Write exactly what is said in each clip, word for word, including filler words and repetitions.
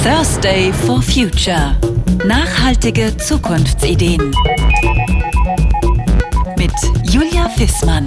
Thursday for Future. Nachhaltige Zukunftsideen. Mit Julia Fissmann.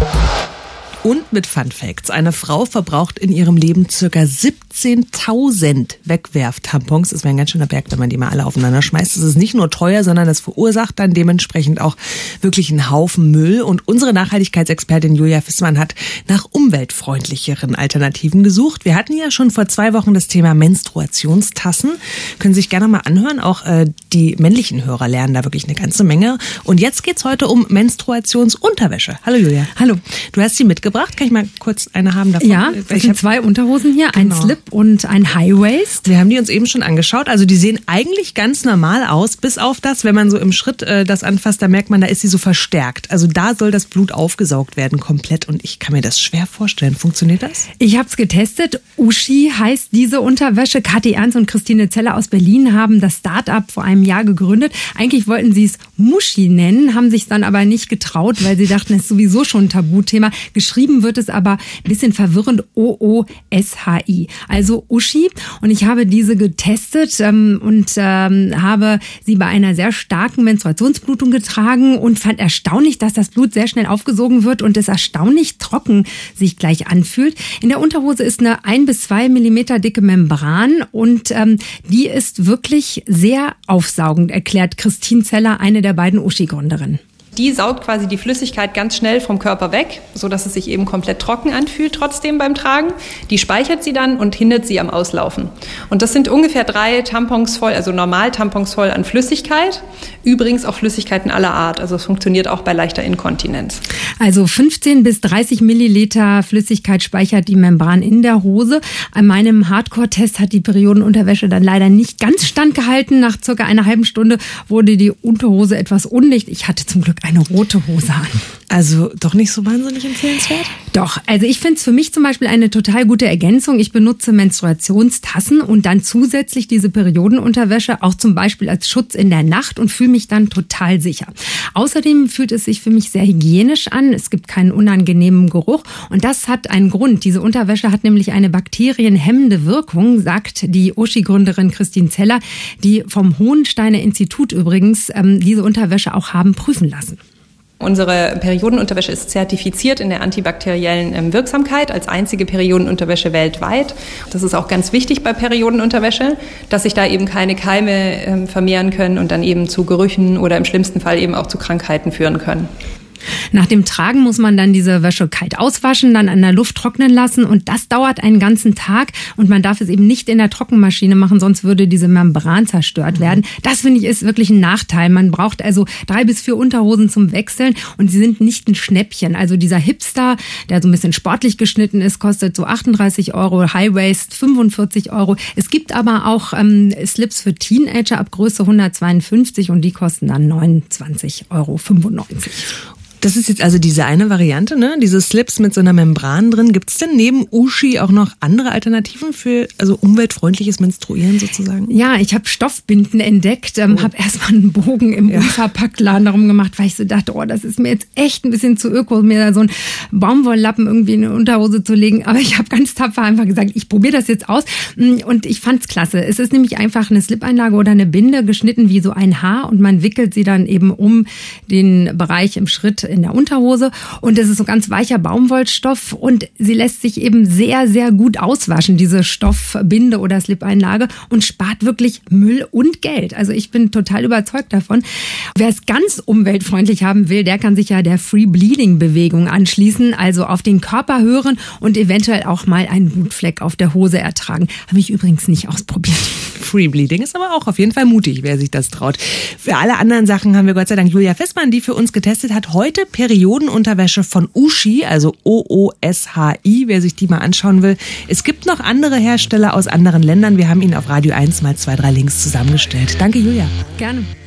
Und mit Fun Facts. Eine Frau verbraucht in ihrem Leben ca. siebzehntausend Wegwerftampons. Das wäre ein ganz schöner Berg, wenn man die mal alle aufeinander schmeißt. Das ist nicht nur teuer, sondern das verursacht dann dementsprechend auch wirklich einen Haufen Müll. Und unsere Nachhaltigkeitsexpertin Julia Fissmann hat nach umweltfreundlicheren Alternativen gesucht. Wir hatten ja schon vor zwei Wochen das Thema Menstruationstassen. Können Sie sich gerne mal anhören. Auch äh, die männlichen Hörer lernen da wirklich eine ganze Menge. Und jetzt geht's heute um Menstruationsunterwäsche. Hallo Julia. Hallo. Du hast sie mitgebracht. Kann ich mal kurz eine haben davon? Ja, es sind zwei Unterhosen hier, Genau. ein Slip und ein High Waist. Wir haben die uns eben schon angeschaut. Also die sehen eigentlich ganz normal aus, bis auf das, wenn man so im Schritt äh, das anfasst, da merkt man, da ist sie so verstärkt. Also da soll das Blut aufgesaugt werden komplett und ich kann mir das schwer vorstellen. Funktioniert das? Ich habe es getestet. Uschi heißt diese Unterwäsche. Kathi Ernst und Christine Zeller aus Berlin haben das Start-up vor einem Jahr gegründet. Eigentlich wollten sie es Muschi nennen, haben sich dann aber nicht getraut, weil sie dachten, es ist sowieso schon ein Tabuthema. Geschrieben wird es aber ein bisschen verwirrend O O S H I, also Uschi. Und ich habe diese getestet ähm, und ähm, habe sie bei einer sehr starken Menstruationsblutung getragen und fand erstaunlich, dass das Blut sehr schnell aufgesogen wird und es erstaunlich trocken sich gleich anfühlt. In der Unterhose ist eine ein bis zwei Millimeter dicke Membran und ähm, die ist wirklich sehr aufsaugend, erklärt Christine Zeller, eine der beiden Uschi-Gründerinnen. Die saugt quasi die Flüssigkeit ganz schnell vom Körper weg, so dass es sich eben komplett trocken anfühlt trotzdem beim Tragen. Die speichert sie dann und hindert sie am Auslaufen. Und das sind ungefähr drei Tampons voll, also normal Tampons voll an Flüssigkeit. Übrigens auch Flüssigkeiten aller Art. Also es funktioniert auch bei leichter Inkontinenz. Also fünfzehn bis dreißig Milliliter Flüssigkeit speichert die Membran in der Hose. An meinem Hardcore-Test hat die Periodenunterwäsche dann leider nicht ganz standgehalten. Nach circa einer halben Stunde wurde die Unterhose etwas undicht. Ich hatte zum Glück eine rote Hose an. Also doch nicht so wahnsinnig empfehlenswert? Doch, also ich finde es für mich zum Beispiel eine total gute Ergänzung. Ich benutze Menstruationstassen und dann zusätzlich diese Periodenunterwäsche auch zum Beispiel als Schutz in der Nacht und fühle mich dann total sicher. Außerdem fühlt es sich für mich sehr hygienisch an. Es gibt keinen unangenehmen Geruch und das hat einen Grund. Diese Unterwäsche hat nämlich eine bakterienhemmende Wirkung, sagt die Uschi-Gründerin Christine Zeller, die vom Hohensteiner Institut übrigens ähm, diese Unterwäsche auch haben prüfen lassen. Unsere Periodenunterwäsche ist zertifiziert in der antibakteriellen Wirksamkeit als einzige Periodenunterwäsche weltweit. Das ist auch ganz wichtig bei Periodenunterwäsche, dass sich da eben keine Keime vermehren können und dann eben zu Gerüchen oder im schlimmsten Fall eben auch zu Krankheiten führen können. Nach dem Tragen muss man dann diese Wäsche kalt auswaschen, dann an der Luft trocknen lassen und das dauert einen ganzen Tag und man darf es eben nicht in der Trockenmaschine machen, sonst würde diese Membran zerstört werden. Das finde ich ist wirklich ein Nachteil. Man braucht also drei bis vier Unterhosen zum Wechseln und sie sind nicht ein Schnäppchen. Also dieser Hipster, der so ein bisschen sportlich geschnitten ist, kostet so achtunddreißig Euro, High Waist fünfundvierzig Euro. Es gibt aber auch ähm, Slips für Teenager ab Größe hundertzweiundfünfzig und die kosten dann neunundzwanzig Euro fünfundneunzig. Das ist jetzt also diese eine Variante, ne? Diese Slips mit so einer Membran drin. Gibt es denn neben Uschi auch noch andere Alternativen für also umweltfreundliches Menstruieren sozusagen? Ja, ich habe Stoffbinden entdeckt, ähm, oh. habe erstmal einen Bogen im ja. Unverpacktladen darum gemacht, weil ich so dachte, oh, das ist mir jetzt echt ein bisschen zu öko, mir da so einen Baumwolllappen irgendwie in eine Unterhose zu legen. Aber ich habe ganz tapfer einfach gesagt, ich probiere das jetzt aus und ich fand's klasse. Es ist nämlich einfach eine Slip-Einlage oder eine Binde geschnitten wie so ein Haar und man wickelt sie dann eben um den Bereich im Schritt in der Unterhose und es ist so ganz weicher Baumwollstoff und sie lässt sich eben sehr, sehr gut auswaschen, diese Stoffbinde oder Slip-Einlage und spart wirklich Müll und Geld. Also ich bin total überzeugt davon. Wer es ganz umweltfreundlich haben will, der kann sich ja der Free-Bleeding-Bewegung anschließen, also auf den Körper hören und eventuell auch mal einen Blutfleck auf der Hose ertragen. Habe ich übrigens nicht ausprobiert. Free Bleeding ist aber auch auf jeden Fall mutig, wer sich das traut. Für alle anderen Sachen haben wir Gott sei Dank Julia Fissmann, die für uns getestet hat. Heute Periodenunterwäsche von Uschi, also O O S H I, wer sich die mal anschauen will. Es gibt noch andere Hersteller aus anderen Ländern. Wir haben Ihnen auf Radio eins mal zwei, drei Links zusammengestellt. Danke, Julia. Gerne.